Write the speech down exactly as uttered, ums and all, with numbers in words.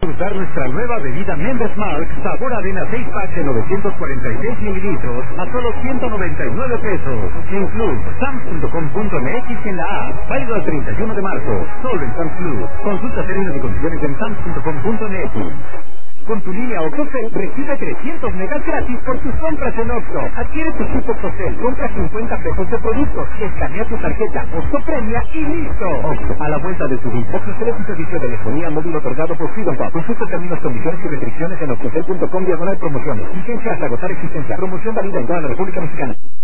Disfrutar nuestra nueva bebida Members Mark, sabor avena seis packs de novecientos cuarenta y seis mililitros a solo ciento noventa y nueve pesos. En Club, Sams punto com punto m x y en la app. Válido al treinta y uno de marzo. Solo en Sam's Club. Consulta términos y condiciones en Sams punto com punto m x. Con tu línea OxoCell recibe trescientos megas gratis por tus compras en Oxxo. Adquiere tu chip OxoCell, compra cincuenta pesos de productos, escanea tu tarjeta Oxxo Premia y listo. Oxxo, a la vuelta de tu vida. OxoCell es un servicio de telefonía móvil otorgado por Freedom Pop. Consulta términos, condiciones y restricciones en oxocell punto com diagonal promociones. Licencia hasta agotar existencia. Promoción válida en toda la República Mexicana.